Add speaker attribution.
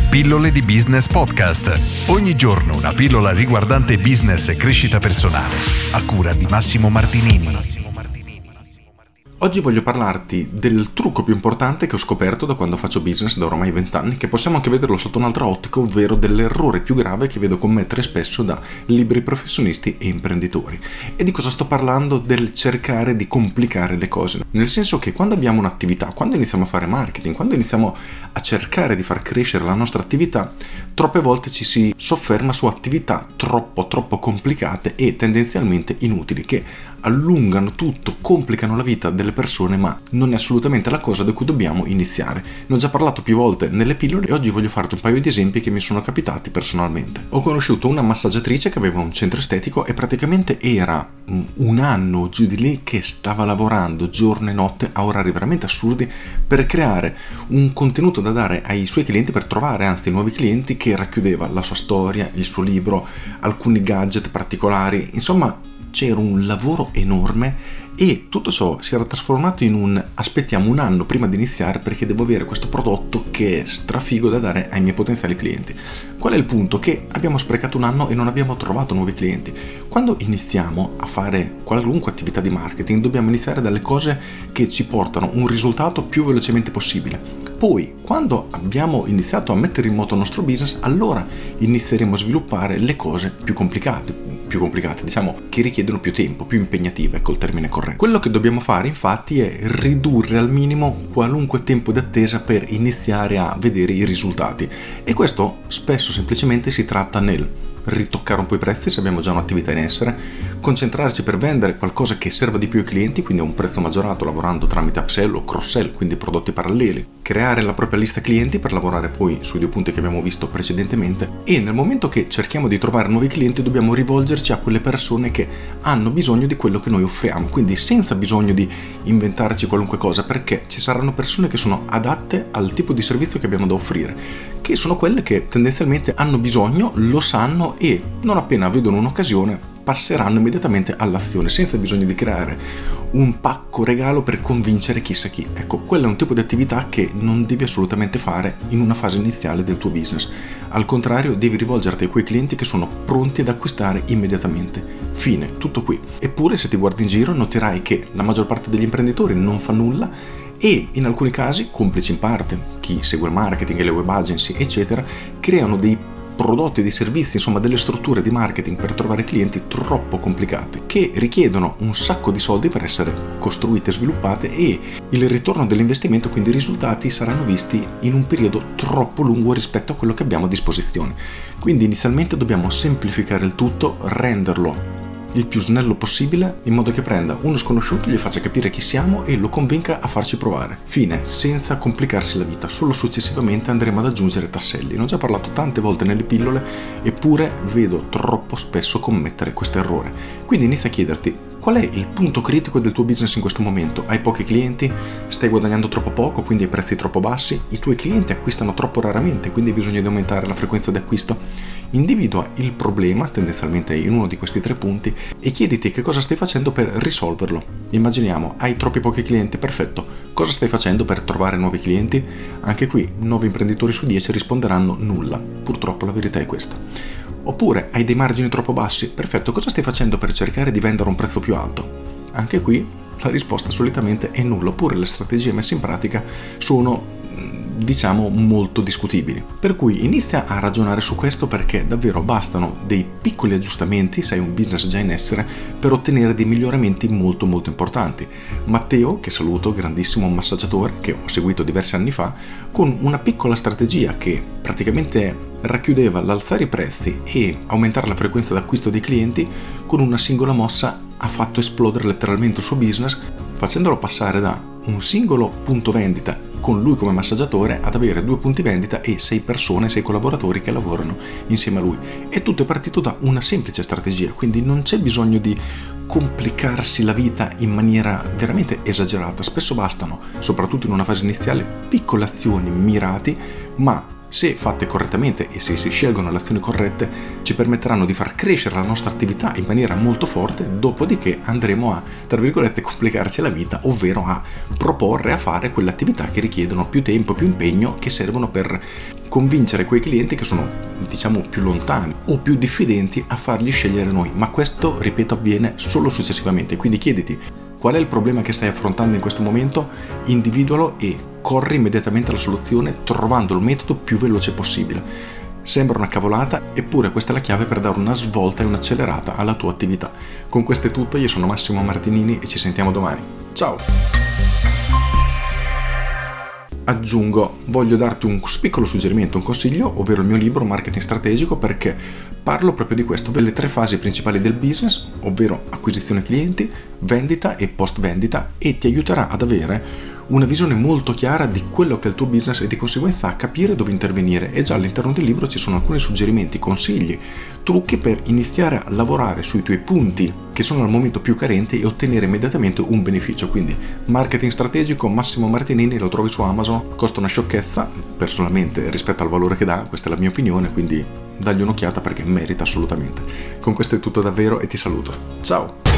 Speaker 1: Pillole di Business Podcast. Ogni giorno una pillola riguardante business e crescita personale. A cura di Massimo Martinini.
Speaker 2: Oggi voglio parlarti del trucco più importante che ho scoperto da quando faccio business da ormai 20 anni, che possiamo anche vederlo sotto un'altra ottica, ovvero dell'errore più grave che vedo commettere spesso da liberi professionisti e imprenditori. E di cosa sto parlando? Del cercare di complicare le cose. Nel senso che quando abbiamo un'attività, quando iniziamo a fare marketing, quando iniziamo a cercare di far crescere la nostra attività, troppe volte ci si sofferma su attività troppo complicate e tendenzialmente inutili, che allungano tutto, complicano la vita delle persone, ma non è assolutamente la cosa da cui dobbiamo iniziare. Ne ho già parlato più volte nelle pillole e oggi voglio farti un paio di esempi che mi sono capitati personalmente. Ho conosciuto una massaggiatrice che aveva un centro estetico e praticamente era un anno giù di lì che stava lavorando giorno e notte a orari veramente assurdi per creare un contenuto da dare ai suoi clienti, per trovare anzi nuovi clienti, che racchiudeva la sua storia, il suo libro, alcuni gadget particolari, insomma c'era un lavoro enorme e tutto ciò si era trasformato in un aspettiamo un anno prima di iniziare perché devo avere questo prodotto che è strafigo da dare ai miei potenziali clienti. Qual è il punto? Che abbiamo sprecato un anno e non abbiamo trovato nuovi clienti. Quando iniziamo a fare qualunque attività di marketing dobbiamo iniziare dalle cose che ci portano un risultato più velocemente possibile. Poi, quando abbiamo iniziato a mettere in moto il nostro business, allora inizieremo a sviluppare le cose più complicate, diciamo, che richiedono più tempo, più impegnative, ecco il termine corretto. Quello che dobbiamo fare infatti è ridurre al minimo qualunque tempo di attesa per iniziare a vedere i risultati, e questo spesso semplicemente si tratta nel ritoccare un po' i prezzi se abbiamo già un'attività in essere, concentrarci per vendere qualcosa che serva di più ai clienti, quindi a un prezzo maggiorato lavorando tramite upsell o cross-sell, quindi prodotti paralleli, creare la propria lista clienti per lavorare poi sui due punti che abbiamo visto precedentemente, e nel momento che cerchiamo di trovare nuovi clienti dobbiamo rivolgerci a quelle persone che hanno bisogno di quello che noi offriamo, quindi senza bisogno di inventarci qualunque cosa, perché ci saranno persone che sono adatte al tipo di servizio che abbiamo da offrire, che sono quelle che tendenzialmente hanno bisogno, lo sanno e non appena vedono un'occasione passeranno immediatamente all'azione senza bisogno di creare un pacco regalo per convincere chissà chi. Ecco, quello è un tipo di attività che non devi assolutamente fare in una fase iniziale del tuo business. Al contrario, devi rivolgerti a quei clienti che sono pronti ad acquistare immediatamente. Fine, tutto qui. Eppure, se ti guardi in giro, noterai che la maggior parte degli imprenditori non fa nulla e in alcuni casi, complici in parte chi segue il marketing e le web agency eccetera, creano dei prodotti e dei servizi, insomma delle strutture di marketing per trovare clienti troppo complicate, che richiedono un sacco di soldi per essere costruite e sviluppate, e il ritorno dell'investimento, quindi i risultati, saranno visti in un periodo troppo lungo rispetto a quello che abbiamo a disposizione. Quindi inizialmente dobbiamo semplificare il tutto, renderlo il più snello possibile, in modo che prenda uno sconosciuto, gli faccia capire chi siamo e lo convinca a farci provare. Fine, senza complicarsi la vita, solo successivamente andremo ad aggiungere tasselli. Ne ho già parlato tante volte nelle pillole, eppure vedo troppo spesso commettere questo errore. Quindi inizia a chiederti: qual è il punto critico del tuo business in questo momento? Hai pochi clienti? Stai guadagnando troppo poco, quindi hai prezzi troppo bassi? I tuoi clienti acquistano troppo raramente, quindi hai bisogno di aumentare la frequenza di acquisto? Individua il problema, tendenzialmente in uno di questi tre punti, e chiediti che cosa stai facendo per risolverlo. Immaginiamo, hai troppi pochi clienti, perfetto. Cosa stai facendo per trovare nuovi clienti? Anche qui, 9 imprenditori su 10 risponderanno nulla. Purtroppo la verità è questa. Oppure hai dei margini troppo bassi, perfetto, cosa stai facendo per cercare di vendere a un prezzo più alto? Anche qui la risposta solitamente è nulla, oppure le strategie messe in pratica sono, diciamo, molto discutibili. Per cui inizia a ragionare su questo, perché davvero bastano dei piccoli aggiustamenti, se hai un business già in essere, per ottenere dei miglioramenti molto importanti. Matteo, che saluto, grandissimo massaggiatore che ho seguito diversi anni fa, con una piccola strategia che praticamente racchiudeva l'alzare i prezzi e aumentare la frequenza d'acquisto dei clienti, con una singola mossa ha fatto esplodere letteralmente il suo business, facendolo passare da un singolo punto vendita con lui come massaggiatore ad avere 2 punti vendita e 6 persone, 6 collaboratori che lavorano insieme a lui. E tutto è partito da una semplice strategia, quindi non c'è bisogno di complicarsi la vita in maniera veramente esagerata. Spesso bastano, soprattutto in una fase iniziale, piccole azioni mirate, ma se fatte correttamente e se si scelgono le azioni corrette, ci permetteranno di far crescere la nostra attività in maniera molto forte, dopodiché andremo a, tra virgolette, complicarci la vita, ovvero a proporre, a fare quelle attività che richiedono più tempo, più impegno, che servono per convincere quei clienti che sono, diciamo, più lontani o più diffidenti a fargli scegliere noi, ma questo, ripeto, avviene solo successivamente. Quindi chiediti qual è il problema che stai affrontando in questo momento, individualo e corri immediatamente alla soluzione trovando il metodo più veloce possibile. Sembra una cavolata, eppure questa è la chiave per dare una svolta e un'accelerata alla tua attività. Con questo è tutto, io sono Massimo Martinini e ci sentiamo domani. Ciao! Aggiungo, voglio darti un piccolo suggerimento, un consiglio, ovvero il mio libro Marketing Strategico, perché parlo proprio di questo, delle 3 fasi principali del business, ovvero acquisizione clienti, vendita e post vendita, e ti aiuterà ad avere una visione molto chiara di quello che è il tuo business e di conseguenza a capire dove intervenire. E già all'interno del libro ci sono alcuni suggerimenti, consigli, trucchi per iniziare a lavorare sui tuoi punti che sono al momento più carenti e ottenere immediatamente un beneficio. Quindi Marketing Strategico, Massimo Martinini, lo trovi su Amazon, costa una sciocchezza personalmente rispetto al valore che dà, questa è la mia opinione, quindi dagli un'occhiata perché merita assolutamente. Con questo è tutto davvero e ti saluto. Ciao!